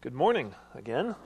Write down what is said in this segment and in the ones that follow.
Good morning again.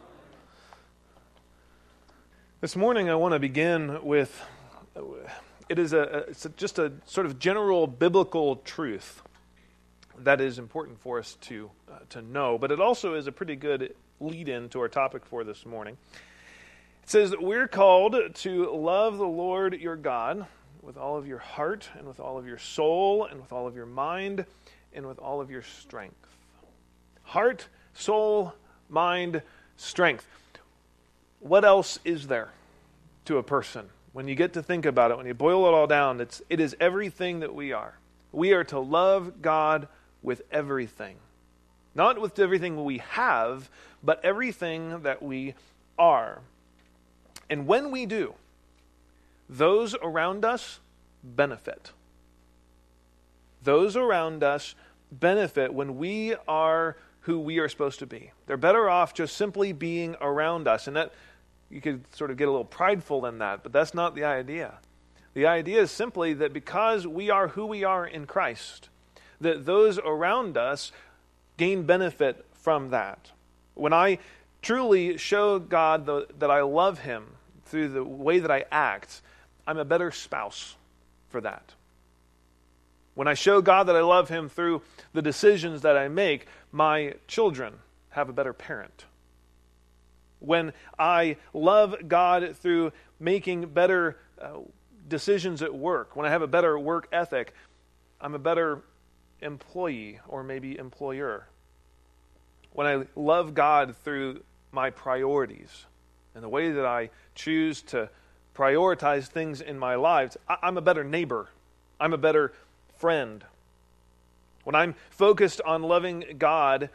This morning I want to begin with, it's just a sort of general biblical truth that is important for us to know, but it also is a pretty good lead-in to our topic for this morning. It says that we're called to love the Lord your God with all of your heart and with all of your soul and with all of your mind and with all of your strength. Heart, soul, mind, strength. What else is there to a person? When you get to think about it, when you boil it all down, it is everything that we are. We are to love God with everything. Not with everything we have, but everything that we are. And when we do, those around us benefit. Those around us benefit when we are who we are supposed to be. They're better off just simply being around us. And that you could sort of get a little prideful in that, but that's not the idea. The idea is simply that because we are who we are in Christ, that those around us gain benefit from that. When I truly show God that I love Him through the way that I act, I'm a better spouse for that. When I show God that I love Him through the decisions that I make, my children have a better parent. When I love God through making better decisions at work, when I have a better work ethic, I'm a better employee or maybe employer. When I love God through my priorities and the way that I choose to prioritize things in my lives, I'm a better neighbor. I'm a better friend. When I'm focused on loving God,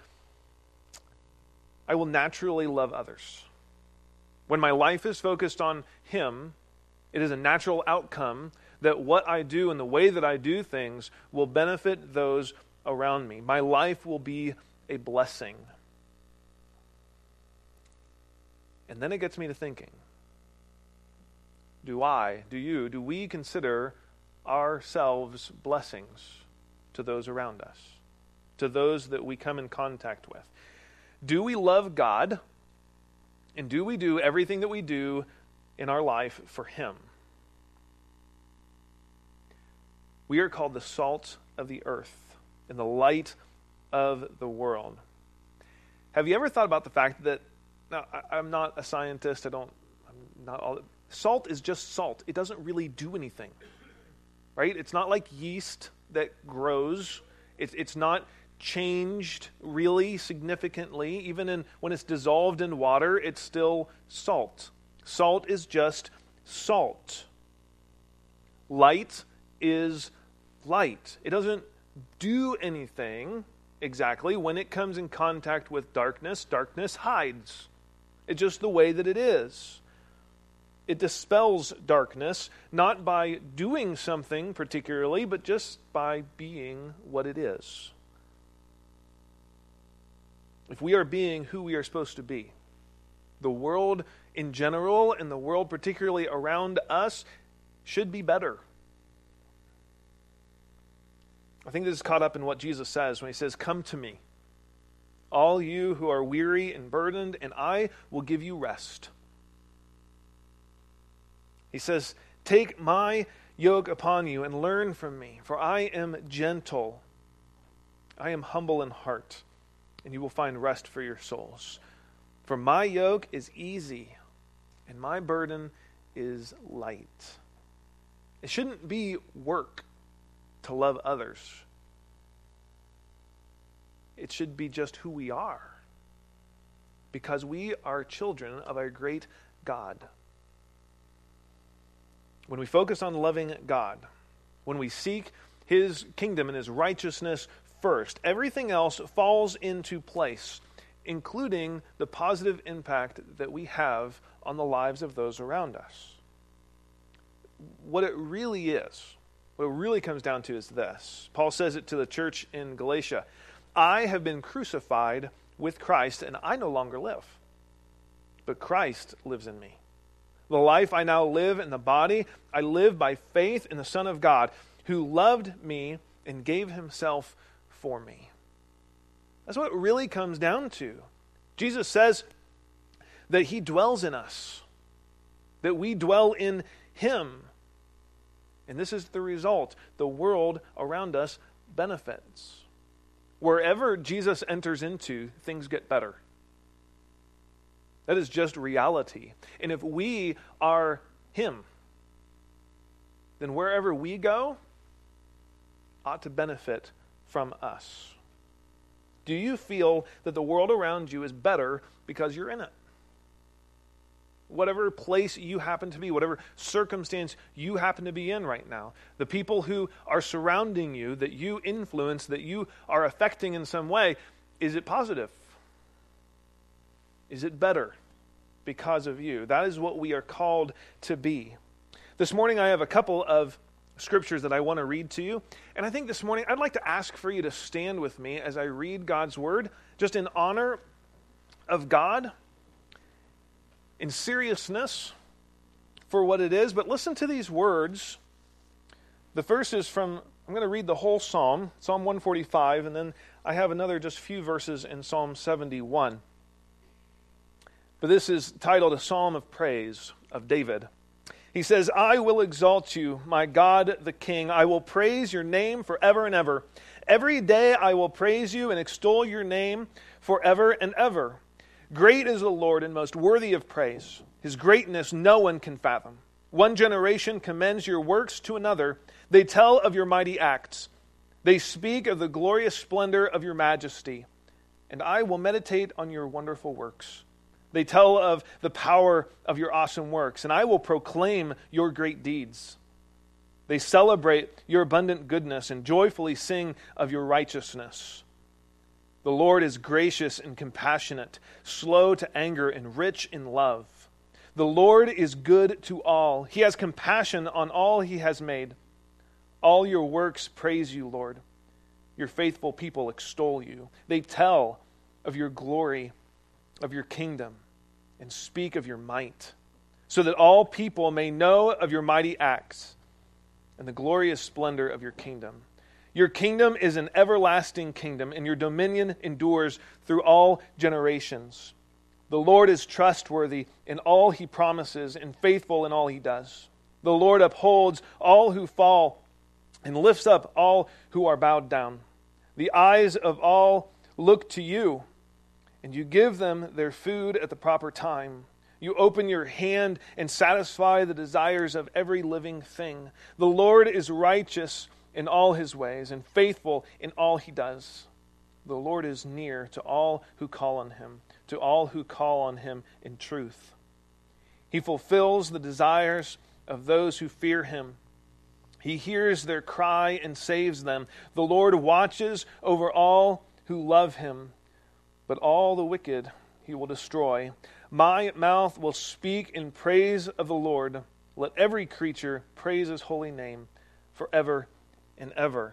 I will naturally love others. When my life is focused on Him, it is a natural outcome that what I do and the way that I do things will benefit those around me. My life will be a blessing. And then it gets me to thinking, do we consider ourselves blessings to those around us, to those that we come in contact with? Do we love God, and do we do everything that we do in our life for Him? We are called the salt of the earth and the light of the world. Have you ever thought about the fact that, now I'm not a scientist, salt is just salt. It doesn't really do anything. Right? It's not like yeast that grows. It's not changed really significantly. Even when it's dissolved in water, it's still salt. Salt is just salt. Light is light. It doesn't do anything exactly. When it comes in contact with darkness, darkness hides. It's just the way that it is. It dispels darkness, not by doing something particularly, but just by being what it is. If we are being who we are supposed to be, the world in general and the world particularly around us should be better. I think this is caught up in what Jesus says when He says, "Come to me, all you who are weary and burdened, and I will give you rest." He says, "Take my yoke upon you and learn from me, for I am gentle. I am humble in heart, and you will find rest for your souls. For my yoke is easy, and my burden is light." It shouldn't be work to love others. It should be just who we are, because we are children of our great God. When we focus on loving God, when we seek His kingdom and His righteousness first, everything else falls into place, including the positive impact that we have on the lives of those around us. What it really comes down to is this. Paul says it to the church in Galatia. "I have been crucified with Christ, and I no longer live, but Christ lives in me. The life I now live in the body, I live by faith in the Son of God, who loved me and gave Himself for me." That's what it really comes down to. Jesus says that he dwells in us, that we dwell in him. And this is the result. The world around us benefits. Wherever Jesus enters into, things get better. That is just reality. And if we are him, then wherever we go ought to benefit from us. Do you feel that the world around you is better because you're in it? Whatever place you happen to be, whatever circumstance you happen to be in right now, the people who are surrounding you, that you influence, that you are affecting in some way, is it positive? Is it better because of you? That is what we are called to be. This morning I have a couple of scriptures that I want to read to you. And I think this morning I'd like to ask for you to stand with me as I read God's word, just in honor of God, in seriousness for what it is. But listen to these words. The first is from, I'm going to read the whole psalm, Psalm 145, and then I have another just few verses in Psalm 71. But this is titled A Psalm of Praise of David. He says, I will exalt you, my God the King. I will praise your name forever and ever. Every day I will praise you and extol your name forever and ever. Great is the Lord and most worthy of praise. His greatness no one can fathom. One generation commends your works to another. They tell of your mighty acts. They speak of the glorious splendor of your majesty. And I will meditate on your wonderful works. They tell of the power of your awesome works, and I will proclaim your great deeds. They celebrate your abundant goodness and joyfully sing of your righteousness. The Lord is gracious and compassionate, slow to anger and rich in love. The Lord is good to all. He has compassion on all he has made. All your works praise you, Lord. Your faithful people extol you. They tell of your glory, of your kingdom, and speak of your might, so that all people may know of your mighty acts and the glorious splendor of your kingdom. Your kingdom is an everlasting kingdom, and your dominion endures through all generations. The Lord is trustworthy in all he promises and faithful in all he does. The Lord upholds all who fall and lifts up all who are bowed down. The eyes of all look to you, and you give them their food at the proper time. You open your hand and satisfy the desires of every living thing. The Lord is righteous in all his ways and faithful in all he does. The Lord is near to all who call on him, to all who call on him in truth. He fulfills the desires of those who fear him. He hears their cry and saves them. The Lord watches over all who love him, but all the wicked he will destroy. My mouth will speak in praise of the Lord. Let every creature praise his holy name forever and ever.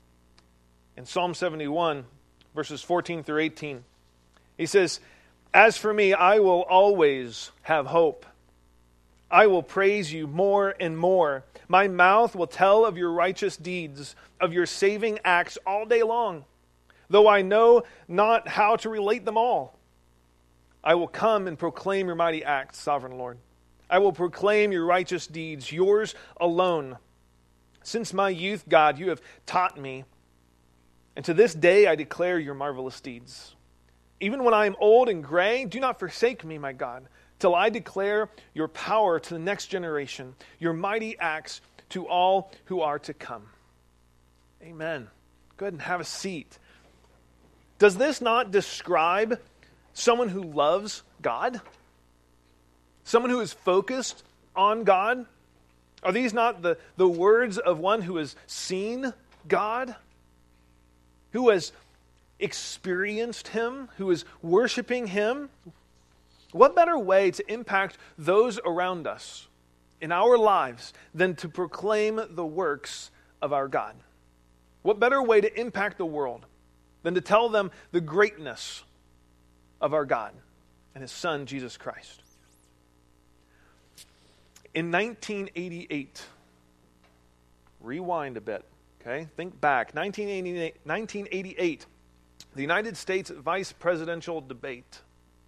In Psalm 71, verses 14 through 18, he says, As for me, I will always have hope. I will praise you more and more. My mouth will tell of your righteous deeds, of your saving acts all day long. Though I know not how to relate them all, I will come and proclaim your mighty acts, sovereign Lord. I will proclaim your righteous deeds, yours alone. Since my youth, God, you have taught me, and to this day I declare your marvelous deeds. Even when I am old and gray, do not forsake me, my God, till I declare your power to the next generation, your mighty acts to all who are to come. Amen. Go ahead and have a seat. Does this not describe someone who loves God? Someone who is focused on God? Are these not the words of one who has seen God? Who has experienced him? Who is worshiping him? What better way to impact those around us in our lives than to proclaim the works of our God? What better way to impact the world than to tell them the greatness of our God and his Son, Jesus Christ? In 1988, rewind a bit, okay? Think back. 1988, the United States vice presidential debate.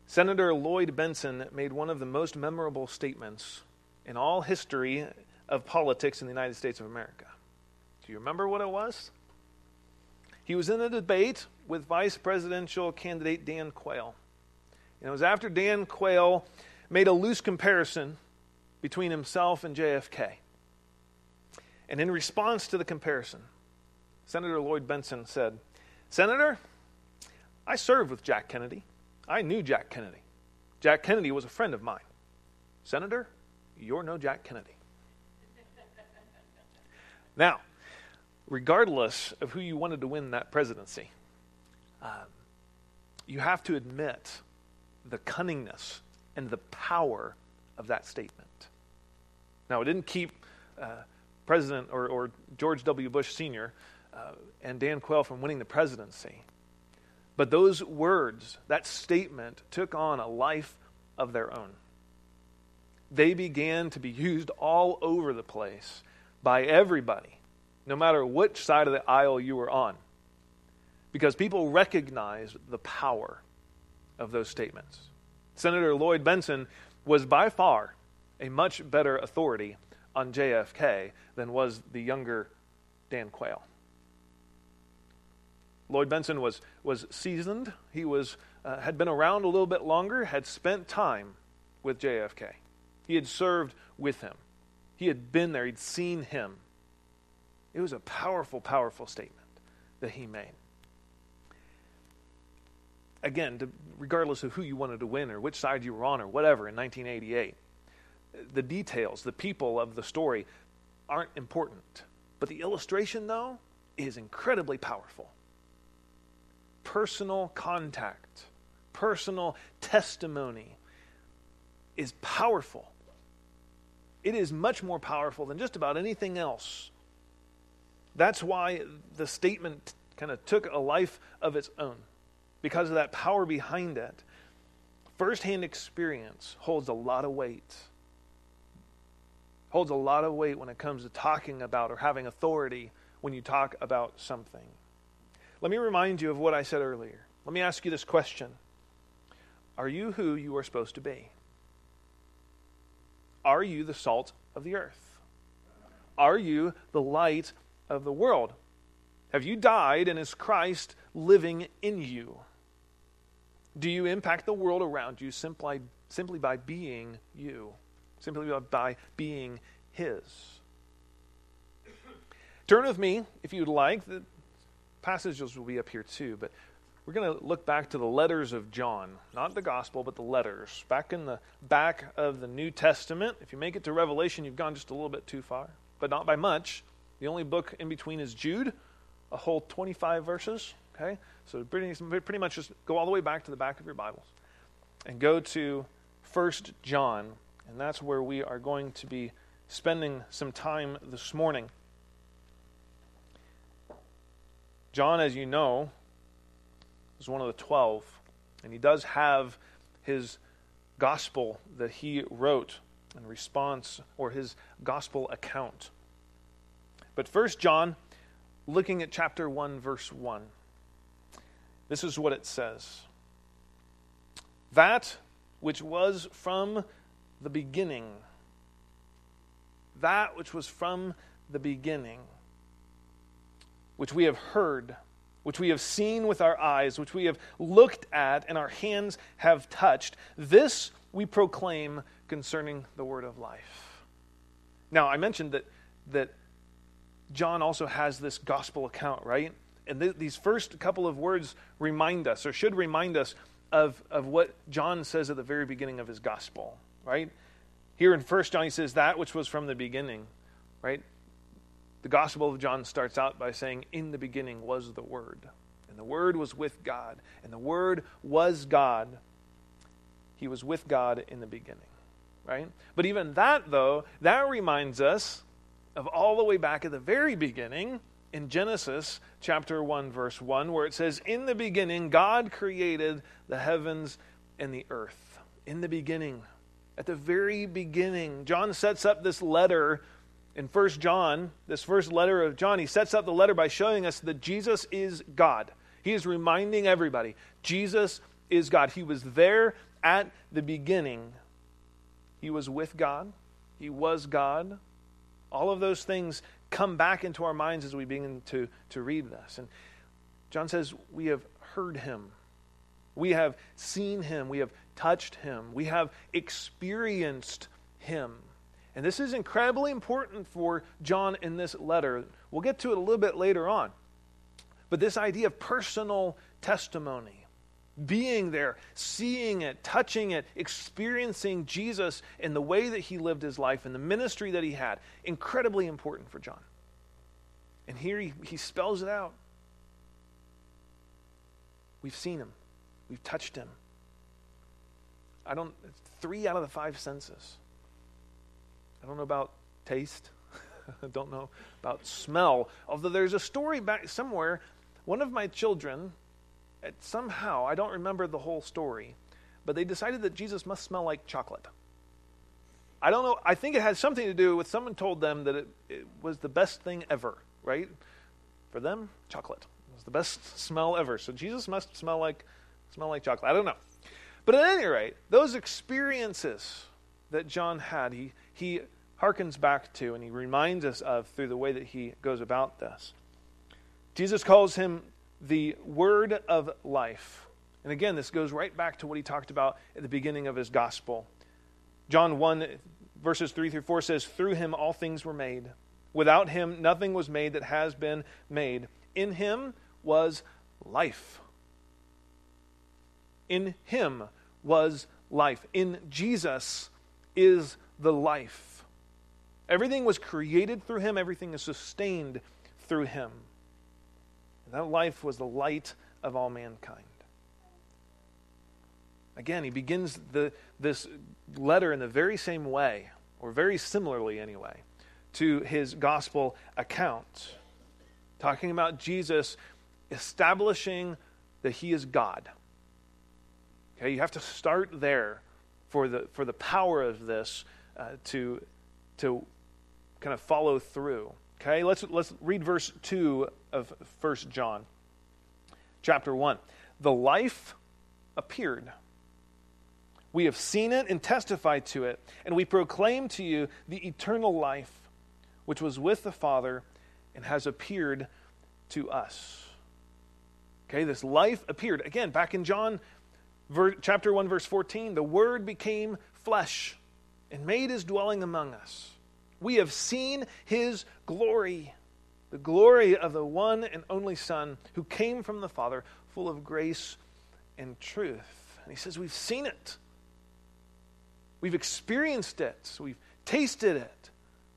Senator Lloyd Bentsen made one of the most memorable statements in all history of politics in the United States of America. Do you remember what it was? He was in a debate with vice presidential candidate Dan Quayle. And it was after Dan Quayle made a loose comparison between himself and JFK. And in response to the comparison, Senator Lloyd Bentsen said, "Senator, I served with Jack Kennedy. I knew Jack Kennedy. Jack Kennedy was a friend of mine. Senator, you're no Jack Kennedy." Now, regardless of who you wanted to win that presidency, you have to admit the cunningness and the power of that statement. Now, it didn't keep President or George W. Bush Sr. And Dan Quayle from winning the presidency. But those words, that statement, took on a life of their own. They began to be used all over the place by everybody, no matter which side of the aisle you were on, because people recognized the power of those statements. Senator Lloyd Bentsen was by far a much better authority on JFK than was the younger Dan Quayle. Lloyd Bentsen was seasoned. He had been around a little bit longer, had spent time with JFK. He had served with him. He had been there. He'd seen him. It was a powerful, powerful statement that he made. Again, regardless of who you wanted to win or which side you were on or whatever in 1988, the details, the people of the story aren't important. But the illustration, though, is incredibly powerful. Personal contact, personal testimony is powerful. It is much more powerful than just about anything else. That's why the statement kind of took a life of its own, because of that power behind it. First-hand experience holds a lot of weight. Holds a lot of weight when it comes to talking about or having authority when you talk about something. Let me remind you of what I said earlier. Let me ask you this question. Are you who you are supposed to be? Are you the salt of the earth? Are you the light of the world? Have you died and is Christ living in you? Do you impact the world around you simply by being you? Simply by being His? Turn with me, if you'd like. The passages will be up here too, but we're going to look back to the letters of John. Not the gospel, but the letters. Back in the back of the New Testament. If you make it to Revelation, you've gone just a little bit too far, but not by much. The only book in between is Jude, a whole 25 verses. Okay, so pretty much just go all the way back to the back of your Bibles and go to 1 John, and that's where we are going to be spending some time this morning. John, as you know, is one of the 12, and he does have his gospel that he wrote in response, or his gospel account. But 1 John, looking at chapter 1, verse 1, this is what it says. That which was from the beginning, that which was from the beginning, which we have heard, which we have seen with our eyes, which we have looked at and our hands have touched, this we proclaim concerning the word of life. Now, I mentioned that John also has this gospel account, right? And these first couple of words remind us, or should remind us, of what John says at the very beginning of his gospel, right? Here in 1 John, he says, that which was from the beginning, right? The gospel of John starts out by saying, in the beginning was the Word, and the Word was with God, and the Word was God. He was with God in the beginning, right? But even that, though, that reminds us of all the way back at the very beginning, in Genesis chapter 1, verse 1, where it says, in the beginning, God created the heavens and the earth. In the beginning. At the very beginning. John sets up this letter in 1 John, this first letter of John. He sets up the letter by showing us that Jesus is God. He is reminding everybody, Jesus is God. He was there At the beginning, he was with God. He was God. All of those things come back into our minds as we begin to read this. And John says, we have heard him. We have seen him. We have touched him. We have experienced him. And this is incredibly important for John in this letter. We'll get to it a little bit later on. But this idea of personal testimony, being there, seeing it, touching it, experiencing Jesus in the way that he lived his life and the ministry that he had, incredibly important for John. And here he spells it out. We've seen him. We've touched him. 3 out of the 5 senses. I don't know about taste. I don't know about smell. Although there's a story back somewhere, one of my children, somehow, I don't remember the whole story, but they decided that Jesus must smell like chocolate. I don't know. I think it has something to do with someone told them that it was the best thing ever, right? For them, chocolate was the best smell ever. So Jesus must smell like chocolate. I don't know. But at any rate, those experiences that John had, he harkens back to and he reminds us of through the way that he goes about this. Jesus calls him the Word of Life. And again, this goes right back to what he talked about at the beginning of his gospel. John 1, verses 3 through 4 says, "Through him all things were made. Without him nothing was made that has been made. In him was life." In him was life. In Jesus is the life. Everything was created through him. Everything is sustained through him. And that life was the light of all mankind. Again, he begins this letter in the very same way, or very similarly anyway, to his gospel account, talking about Jesus establishing that he is God. Okay, you have to start there for the power of this to kind of follow through. Okay, let's read verse 2 of 1 John, chapter 1. The life appeared. We have seen it and testified to it, and we proclaim to you the eternal life, which was with the Father and has appeared to us. Okay, this life appeared. Again, back in John chapter 1, verse 14, the Word became flesh and made his dwelling among us. We have seen his glory, the glory of the one and only Son who came from the Father, full of grace and truth. And he says, we've seen it. We've experienced it. We've tasted it.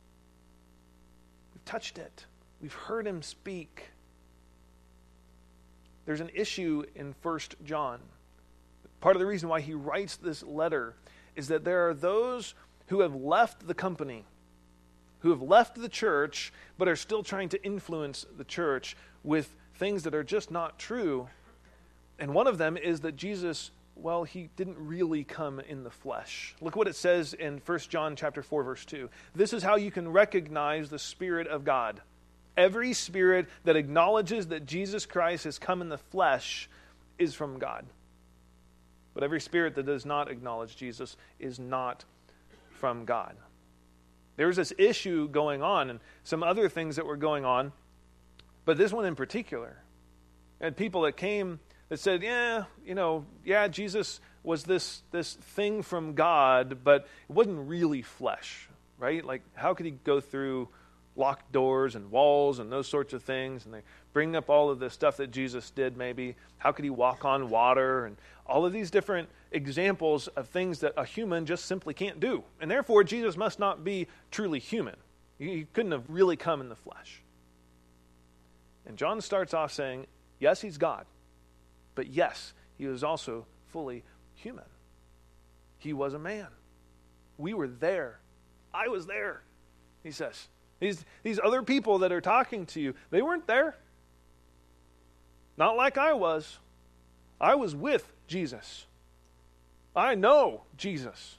We've touched it. We've heard him speak. There's an issue in 1 John. Part of the reason why he writes this letter is that there are those who have left the company, who have left the church, but are still trying to influence the church with things that are just not true. And one of them is that Jesus, well, he didn't really come in the flesh. Look what it says in 1 John chapter 4, verse 2. This is how you can recognize the Spirit of God. Every spirit that acknowledges that Jesus Christ has come in the flesh is from God. But every spirit that does not acknowledge Jesus is not from God. There's this issue going on and some other things that were going on, but this one in particular. And people that came that said, Jesus was this thing from God, but it wasn't really flesh, right? Like, how could he go through locked doors and walls and those sorts of things? And they bring up all of the stuff that Jesus did maybe. How could he walk on water? And all of these different examples of things that a human just simply can't do. And therefore, Jesus must not be truly human. He couldn't have really come in the flesh. And John starts off saying, yes, he's God. But yes, he was also fully human. He was a man. We were there. I was there, he says. These other people that are talking to you, they weren't there. Not like I was. I was with Jesus. I know Jesus.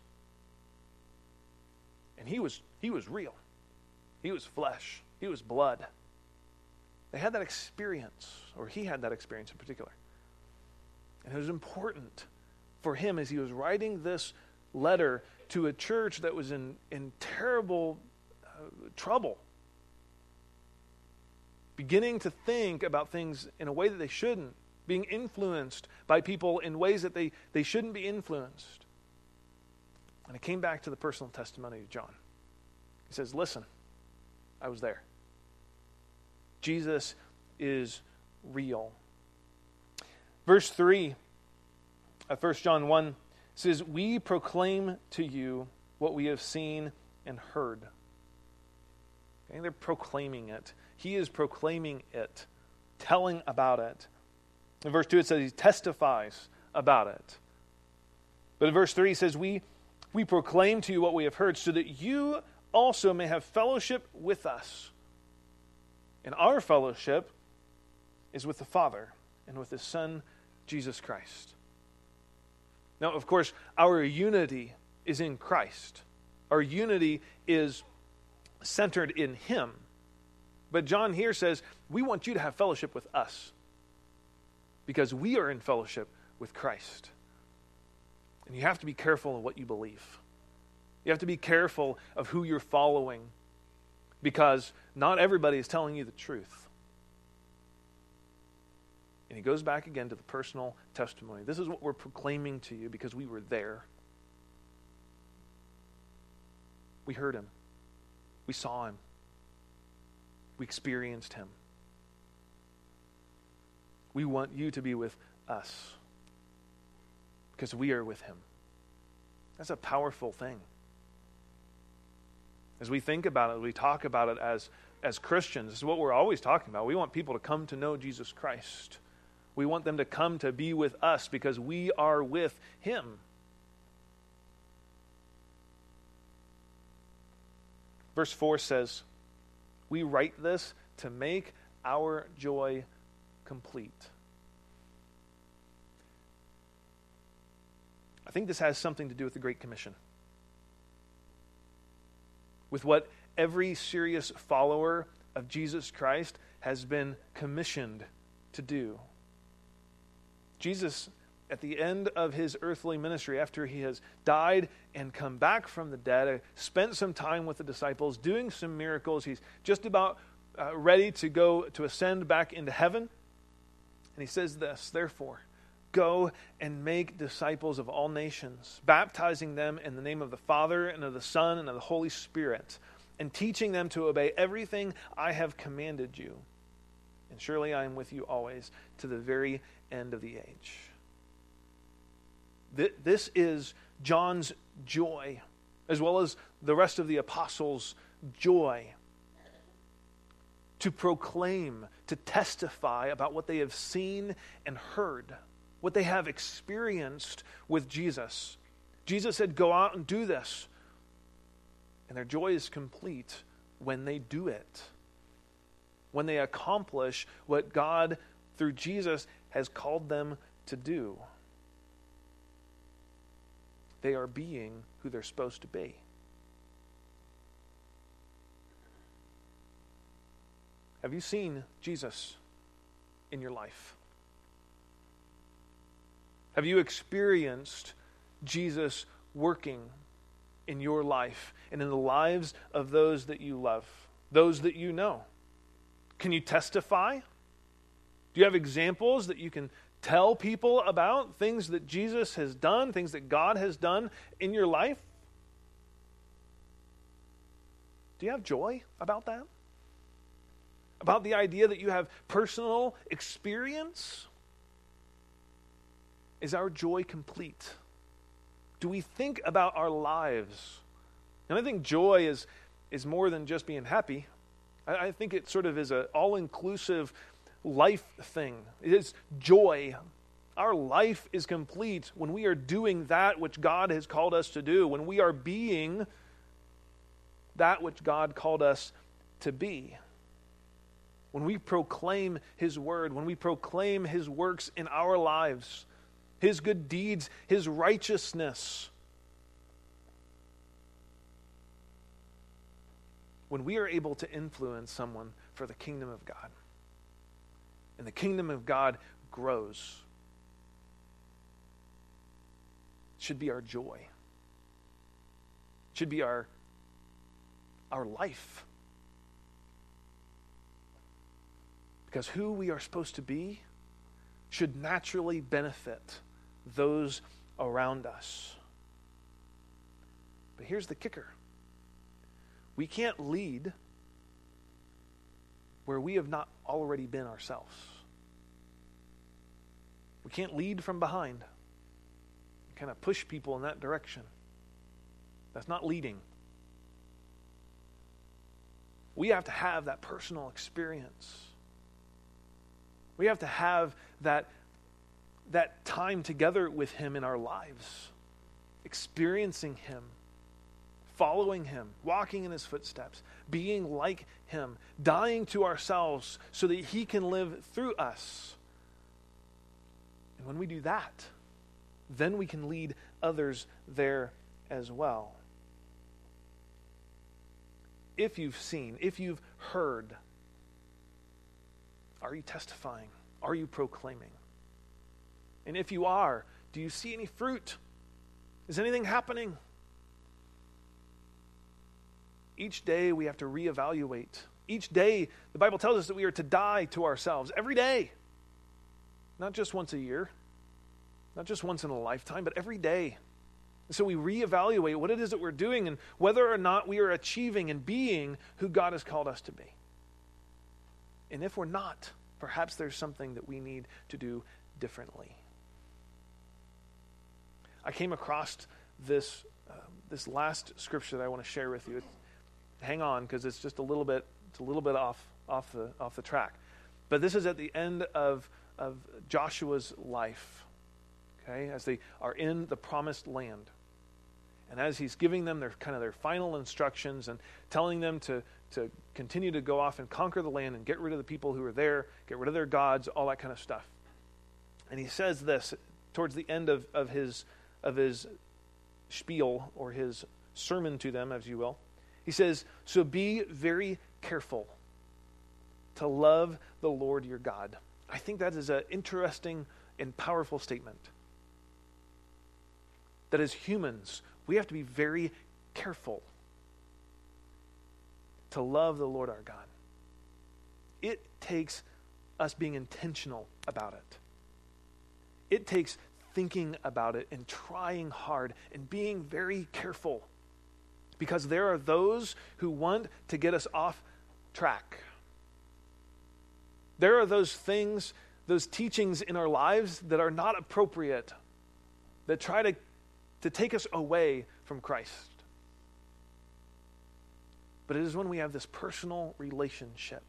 And he was real. He was flesh. He was blood. They had that experience, or he had that experience in particular. And it was important for him as he was writing this letter to a church that was in terrible trouble, beginning to think about things in a way that they shouldn't, being influenced by people in ways that they shouldn't be influenced. And it came back to the personal testimony of John. He says, listen, I was there. Jesus is real. Verse 3 of 1 John 1 says, we proclaim to you what we have seen and heard. Okay, they're proclaiming it. He is proclaiming it, telling about it. In verse 2 it says he testifies about it. But in verse 3 it says, we proclaim to you what we have heard so that you also may have fellowship with us. And our fellowship is with the Father and with His Son, Jesus Christ. Now, of course, our unity is in Christ. Our unity is centered in Him. But John here says, we want you to have fellowship with us because we are in fellowship with Christ. And you have to be careful of what you believe. You have to be careful of who you're following because not everybody is telling you the truth. And he goes back again to the personal testimony. This is what we're proclaiming to you because we were there. We heard him. We saw him. We experienced him. We want you to be with us because we are with him. That's a powerful thing. As we think about it, we talk about it as Christians. This is what we're always talking about. We want people to come to know Jesus Christ. We want them to come to be with us because we are with him. Verse 4 says, we write this to make our joy complete. I think this has something to do with the Great Commission. With what every serious follower of Jesus Christ has been commissioned to do. Jesus, at the end of his earthly ministry, after he has died and come back from the dead, spent some time with the disciples, doing some miracles. He's just about ready to go to ascend back into heaven. And he says this, therefore, go and make disciples of all nations, baptizing them in the name of the Father and of the Son and of the Holy Spirit, and teaching them to obey everything I have commanded you. And surely I am with you always to the very end of the age. This is John's joy, as well as the rest of the apostles' joy. To proclaim, to testify about what they have seen and heard, what they have experienced with Jesus. Jesus said, go out and do this. And their joy is complete when they do it. When they accomplish what God, through Jesus, has called them to do. They are being who they're supposed to be. Have you seen Jesus in your life? Have you experienced Jesus working in your life and in the lives of those that you love, those that you know? Can you testify? Do you have examples that you can tell people about, things that Jesus has done, things that God has done in your life? Do you have joy about that? About the idea that you have personal experience? Is our joy complete? Do we think about our lives? And I think joy is more than just being happy. I think it sort of is an all-inclusive life thing. It is joy. Our life is complete when we are doing that which God has called us to do, when we are being that which God called us to be. When we proclaim His word, when we proclaim His works in our lives, His good deeds, His righteousness. When we are able to influence someone for the kingdom of God. And the kingdom of God grows. should be our joy. It should be our life. Because who we are supposed to be should naturally benefit those around us. But here's the kicker. We can't lead where we have not already been ourselves. We can't lead from behind and kind of push people in that direction. That's not leading. We have to have that personal experience. We have to have that time together with him in our lives, experiencing him, following him, walking in his footsteps, being like him, dying to ourselves so that he can live through us. And when we do that, then we can lead others there as well. If you've seen, if you've heard, are you testifying? Are you proclaiming? And if you are, do you see any fruit? Is anything happening? Each day we have to reevaluate. Each day, the Bible tells us that we are to die to ourselves every day. Not just once a year, not just once in a lifetime, but every day. And so we reevaluate what it is that we're doing and whether or not we are achieving and being who God has called us to be. And if we're not, perhaps there's something that we need to do differently. I came across this last scripture that I want to share with you. Hang on, because it's just a little bit off the track. But this is at the end of Joshua's life. Okay, as they are in the promised land. And as he's giving them their final instructions and telling them to continue to go off and conquer the land and get rid of the people who are there, get rid of their gods, all that kind of stuff. And he says this towards the end of his spiel, or his sermon to them, as you will. He says, "So be very careful to love the Lord your God." I think that is an interesting and powerful statement. That as humans, we have to be very careful to love the Lord our God. It takes us being intentional about it. It takes thinking about it and trying hard and being very careful. Because there are those who want to get us off track. There are those things, those teachings in our lives that are not appropriate, that try to take us away from Christ. But it is when we have this personal relationship,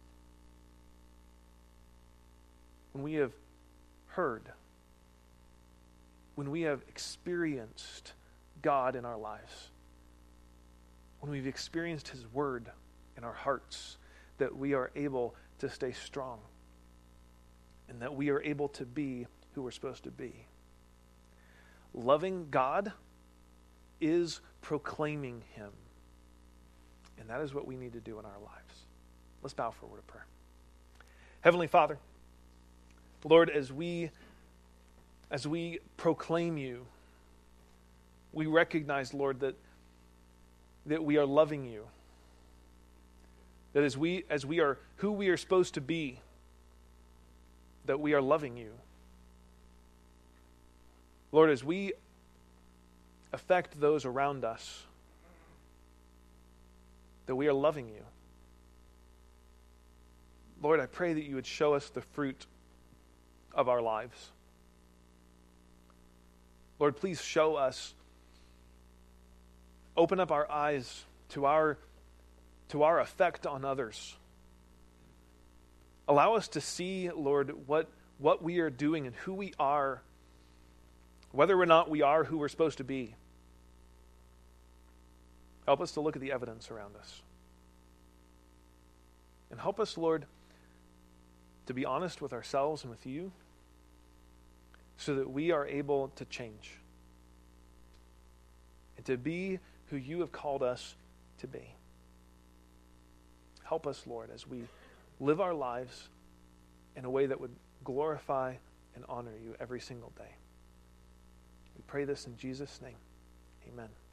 when we have heard, when we have experienced God in our lives, when we've experienced his word in our hearts, that we are able to stay strong and that we are able to be who we're supposed to be. Loving God is proclaiming him. And that is what we need to do in our lives. Let's bow for a word of prayer. Heavenly Father, Lord, as we proclaim you, we recognize, Lord, that we are loving you. That as we are who we are supposed to be, that we are loving you. Lord, as we affect those around us, that we are loving you. Lord, I pray that you would show us the fruit of our lives. Lord, please show us, open up our eyes to our effect on others. Allow us to see, Lord, what we are doing and who we are, whether or not we are who we're supposed to be. Help us to look at the evidence around us. And help us, Lord, to be honest with ourselves and with you so that we are able to change and to be who you have called us to be. Help us, Lord, as we live our lives in a way that would glorify and honor you every single day. We pray this in Jesus' name. Amen.